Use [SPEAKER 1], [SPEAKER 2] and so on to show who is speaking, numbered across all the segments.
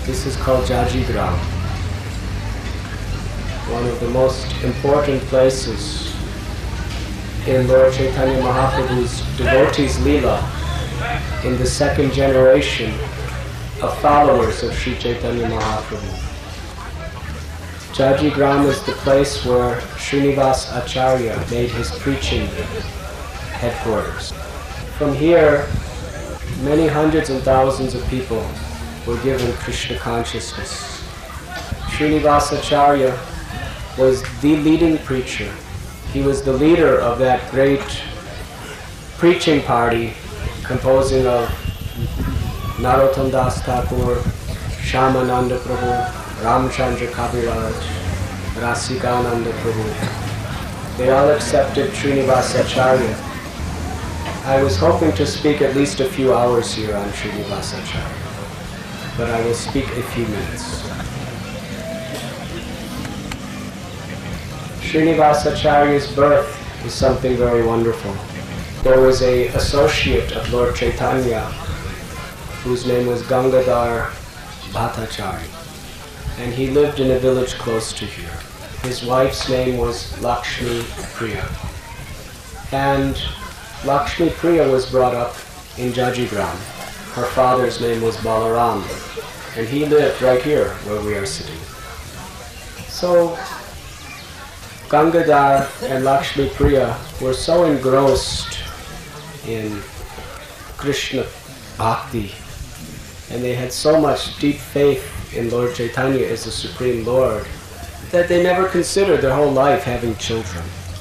[SPEAKER 1] This is called Jajigram, one of the most important places in Lord Chaitanya Mahaprabhu's devotees' Leela, in the second generation of followers of Sri Chaitanya Mahaprabhu. Jajigram is the place where Srinivas Acharya made his preaching headquarters. From here, many hundreds and thousands of people were given Krishna consciousness. Srinivas Acharya was the leading preacher. He was the leader of that great preaching party composing of Narottam Das Thakur, Shyamananda Prabhu, Ramchandra Kaviraj, Rasikananda Prabhu. They all accepted Srinivas Acharya. I was hoping to speak at least a few hours here on Srinivas Acharya, but I will speak a few minutes. Srinivas Acharya's birth is something very wonderful. There was an associate of Lord Chaitanya whose name was Gangadhar Bhattacharya, and he lived in a village close to here. His wife's name was Lakshmi Priya, and Lakshmi Priya was brought up in Jajigram. Her father's name was Balaram, and he lived right here where we are sitting. So Gangadhar and Lakshmi Priya were so engrossed in Krishna Bhakti, and they had so much deep faith in Lord Chaitanya as the Supreme Lord, that they never considered their whole life having children.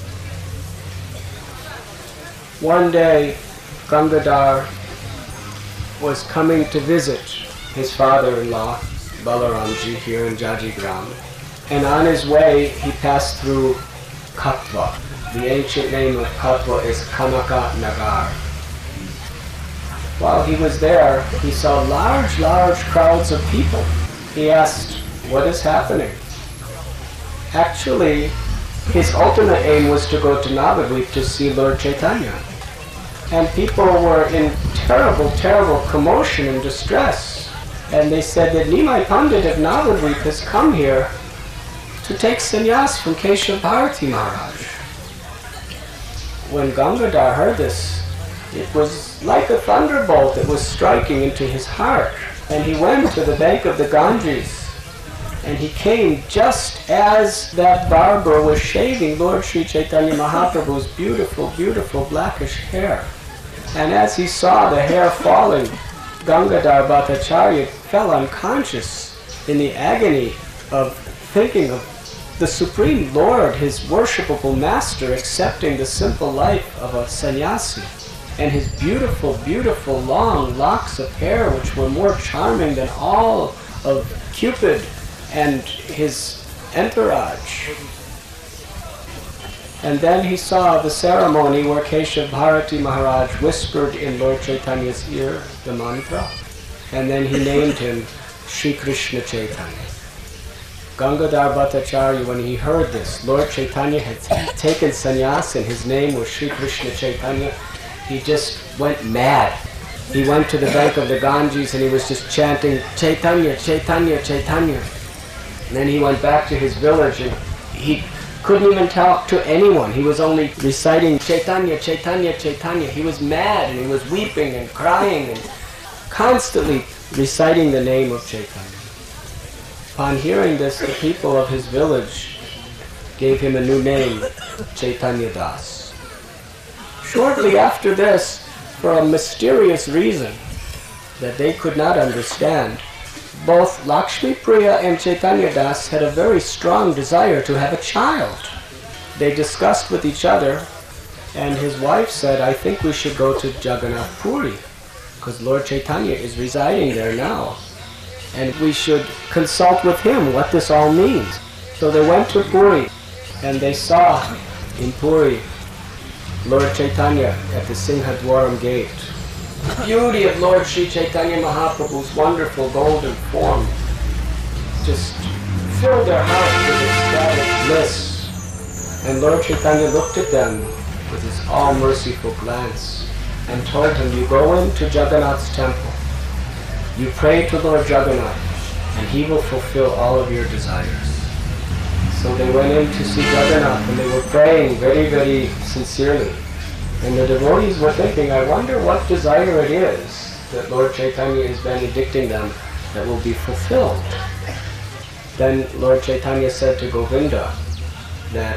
[SPEAKER 1] One day, Gangadhar was coming to visit his father-in-law, Balaramji, here in Jajigram, and on his way he passed through Katwa. The ancient name of Katwa is Kanaka Nagar. While he was there, he saw large crowds of people. He asked, "What is happening?" Actually, his ultimate aim was to go to Navadvip to see Lord Chaitanya. And people were in terrible commotion and distress. And they said that Nimai Pandit of Navadvip has come here to take sannyas from Keshav Bharati Maharaj. When Gangadhar heard this, it was like a thunderbolt that was striking into his heart. And he went to the bank of the Ganges, and he came just as that barber was shaving Lord Sri Chaitanya Mahaprabhu's beautiful blackish hair. And as he saw the hair falling, Gangadhar Bhattacharya fell unconscious in the agony of thinking of the Supreme Lord, his worshipable master, accepting the simple life of a sannyasi, and his beautiful long locks of hair, which were more charming than all of Cupid and his entourage. And then he saw the ceremony where Keshav Bharati Maharaj whispered in Lord Chaitanya's ear the mantra, and then he named him Sri Krishna Chaitanya. Gangadhar Bhattacharya, when he heard this, Lord Chaitanya had taken sannyas and his name was Sri Krishna Chaitanya, he just went mad. He went to the bank of the Ganges and he was just chanting, "Chaitanya, Chaitanya, Chaitanya." And then he went back to his village and he couldn't even talk to anyone. He was only reciting Chaitanya, Chaitanya, Chaitanya. He was mad and he was weeping and crying and constantly reciting the name of Chaitanya. Upon hearing this, the people of his village gave him a new name, Chaitanya Das. Shortly after this, for a mysterious reason that they could not understand, both Lakshmi Priya and Chaitanya Das had a very strong desire to have a child. They discussed with each other, and his wife said, "I think we should go to Jagannath Puri, because Lord Chaitanya is residing there now, and we should consult with him what this all means." So they went to Puri, and they saw in Puri Lord Chaitanya at the Singhadwaram gate. The beauty of Lord Sri Chaitanya Mahaprabhu's wonderful golden form just filled their hearts with ecstatic bliss. And Lord Chaitanya looked at them with his all-merciful glance and told him, "You go into Jagannath's temple, you pray to Lord Jagannath, and he will fulfill all of your desires. So they went in to see Jagannath, and they were praying very, very sincerely. And the devotees were thinking, I wonder what desire it is that Lord Chaitanya is benedicting them that will be fulfilled. Then Lord Chaitanya said to Govinda that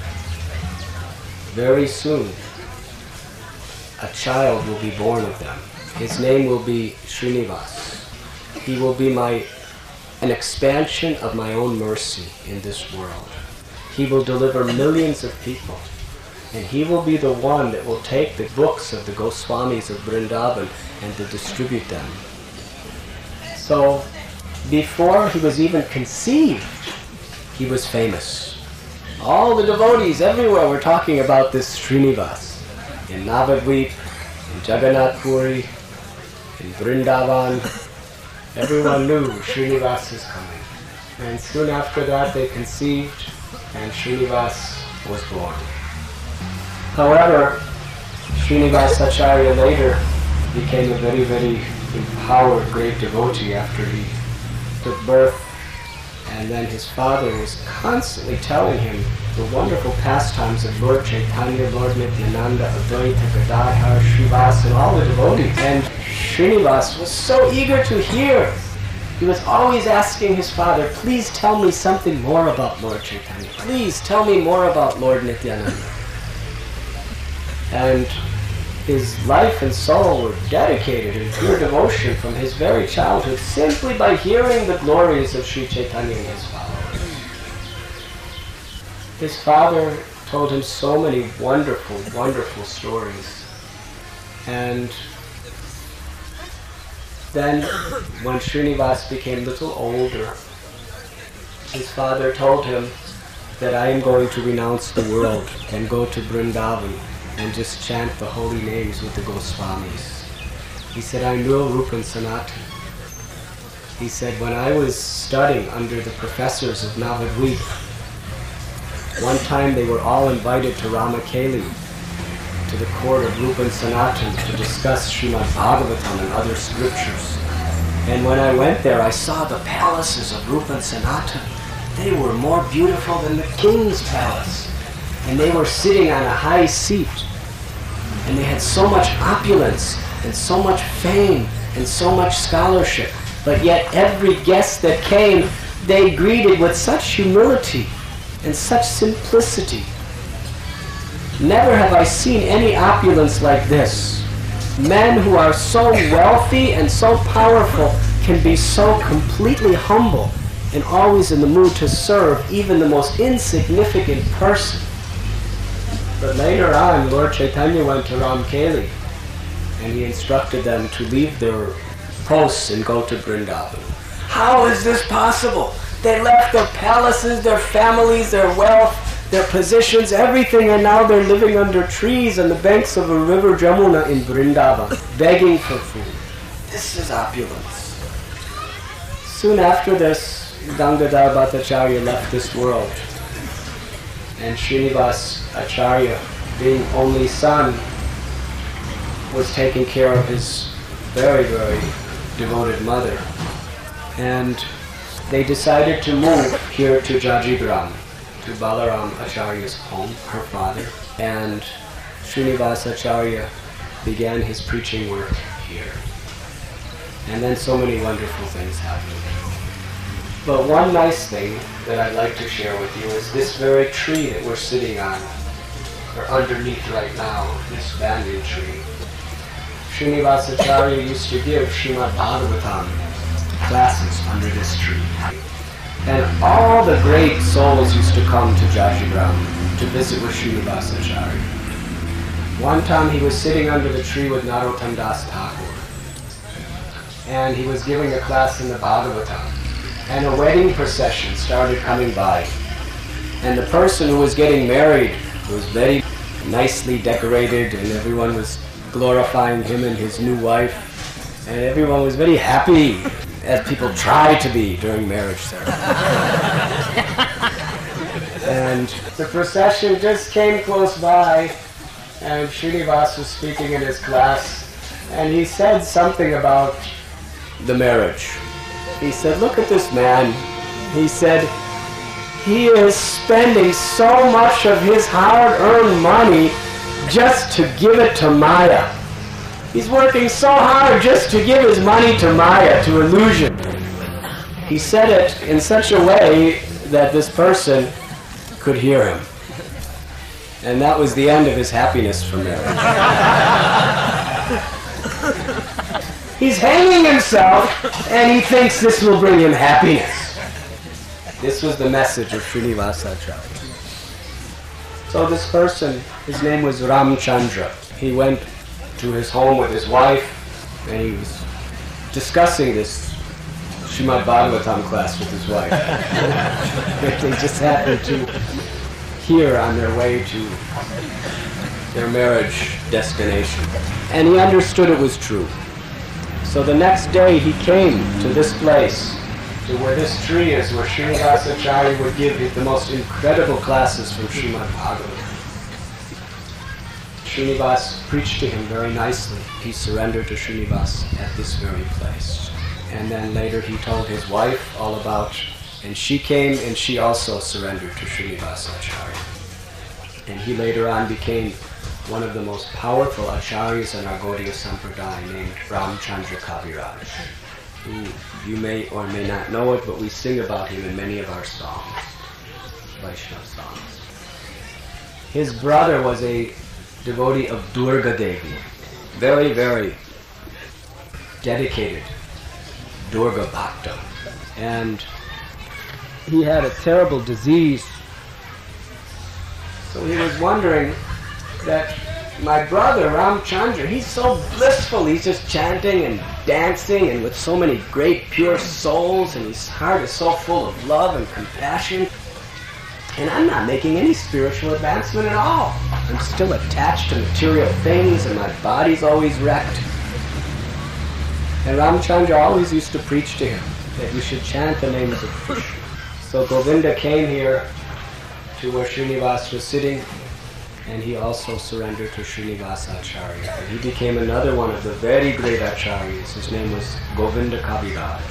[SPEAKER 1] very soon a child will be born of them. His name will be Srinivas. He will be an expansion of my own mercy in this world. He will deliver millions of people. And he will be the one that will take the books of the Goswamis of Vrindavan and to distribute them. So, before he was even conceived, he was famous. All the devotees everywhere were talking about this Srinivas. In Navadvip, in Jagannath Puri, in Vrindavan, everyone knew Srinivas is coming. And soon after that they conceived, and Srinivas was born. However, Srinivas Acharya later became a very, very empowered great devotee after he took birth. And then his father was constantly telling him the wonderful pastimes of Lord Chaitanya, Lord Nityananda, Advaita, Gadadhar, Srivas, and all the devotees. And Srinivas was so eager to hear. He was always asking his father, please tell me something more about Lord Chaitanya. Please tell me more about Lord Nityananda. And his life and soul were dedicated in pure devotion from his very childhood simply by hearing the glories of Sri Chaitanya and his followers. His father told him so many wonderful, wonderful stories. And then when Srinivas became a little older, his father told him that I am going to renounce the world and go to Vrindavan and just chant the holy names with the Goswamis. He said, I knew Rupa and Sanatan. He said, when I was studying under the professors of Navadvip, one time they were all invited to Ramakeli, to the court of Rupa and Sanatan, to discuss Srimad Bhagavatam and other scriptures. And when I went there, I saw the palaces of Rupa and Sanatan. They were more beautiful than the king's palace. And they were sitting on a high seat. And they had so much opulence, and so much fame, and so much scholarship. But yet every guest that came, they greeted with such humility and such simplicity. Never have I seen any opulence like this. Men who are so wealthy and so powerful can be so completely humble and always in the mood to serve even the most insignificant person. But later on, Lord Chaitanya went to Ramkeli and he instructed them to leave their posts and go to Vrindavan. How is this possible? They left their palaces, their families, their wealth, their positions, everything, and now they're living under trees on the banks of a river Jamuna in Vrindavan, begging for food. This is opulence. Soon after this, Gangadhar Bhattacharya left this world. And Srinivas Acharya, being only son, was taking care of his very, very devoted mother. And they decided to move here to Jajigram, to Balaram Acharya's home, her father. And Srinivas Acharya began his preaching work here. And then so many wonderful things happened. But one nice thing that I'd like to share with you is this very tree that we're sitting on, or underneath right now, this banyan tree. Srinivas Acharya used to give Srimad Bhagavatam classes under this tree. And all the great souls used to come to Jajigram to visit with Srinivas Acharya. One time he was sitting under the tree with Narottam Das Thakur, and he was giving a class in the Bhagavatam. And a wedding procession started coming by. And the person who was getting married was very nicely decorated, and everyone was glorifying him and his new wife. And everyone was very happy, as people try to be during marriage ceremony. And the procession just came close by, and Srinivas was speaking in his class, and he said something about the marriage. He said, look at this man. He said, he is spending so much of his hard-earned money just to give it to Maya. He's working so hard just to give his money to Maya, to illusion. He said it in such a way that this person could hear him. And that was the end of his happiness for marriage. He's hanging himself, and he thinks this will bring him happiness. This was the message of Srinivasacharya. So this person, his name was Ramchandra. He went to his home with his wife, and he was discussing this Srimad Bhagavatam class with his wife. They just happened to hear on their way to their marriage destination. And he understood it was true. So the next day he came to this place, to where this tree is, where Srinivasacharya would give the most incredible classes from Srimad Bhagavatam. Srinivas preached to him very nicely. He surrendered to Srinivas at this very place. And then later he told his wife all about, and she came and she also surrendered to Srinivasacharya. And he later on became one of the most powerful acharyas in our Gaudiya Sampradaya, named Ramchandra Kaviraj, who you may or may not know it, but we sing about him in many of our songs, Vaishnava songs. His brother was a devotee of Durga Devi, very, very dedicated Durga Bhakta. And he had a terrible disease. So he was wondering that my brother Ramchandra, he's so blissful, he's just chanting and dancing and with so many great pure souls, and his heart is so full of love and compassion, and I'm not making any spiritual advancement at all. I'm still attached to material things and my body's always wrecked. And Ramchandra always used to preach to him that you should chant the names of Krishna. So Govinda came here to where Srinivas was sitting, and he also surrendered to Srinivasacharya. And he became another one of the very great acharyas. His name was Govinda Kaviraj.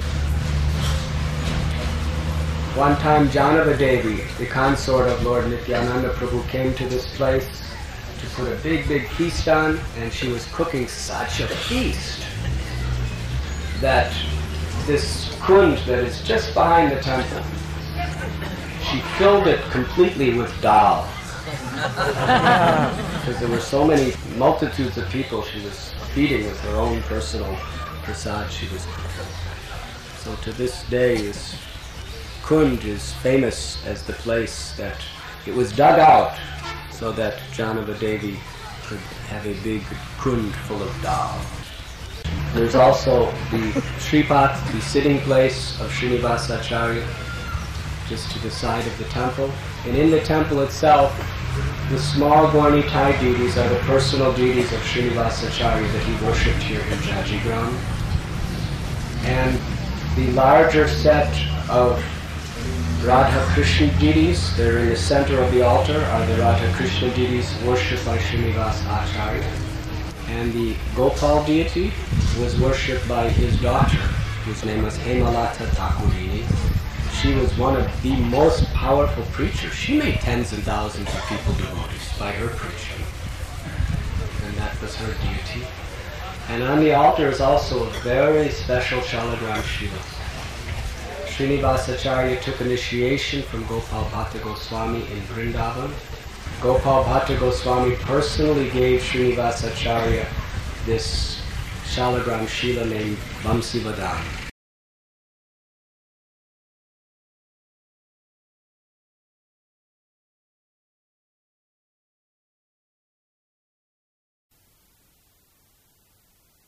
[SPEAKER 1] One time Janava Devi, the consort of Lord Nityananda Prabhu, came to this place to put a big, big feast on, and she was cooking such a feast that this kund that is just behind the temple, she filled it completely with dal. Because there were so many multitudes of people she was feeding with her own personal prasad she was cooking. So to this day, this kund is famous as the place that it was dug out so that Janava Devi could have a big kund full of dal. There's also the Sripat, the sitting place of Srinivasacharya, just to the side of the temple. And in the temple itself, the small Gaurnitai deities are the personal deities of Srinivasacharya that he worshipped here in Jajigram. And the larger set of Radha Krishna deities that are in the center of the altar are the Radha Krishna deities worshipped by Srinivas Acharya. And the Gopal deity was worshipped by his daughter, whose name was Hemalata Thakurini. She was one of the most powerful preachers. She made tens and thousands of people devotees by her preaching. And that was her deity. And on the altar is also a very special Shalagram Shila. Srinivasacharya took initiation from Gopal Bhatta Goswami in Vrindavan. Gopal Bhatta Goswami personally gave Srinivasacharya this Shalagram Shila named Vamsivadam.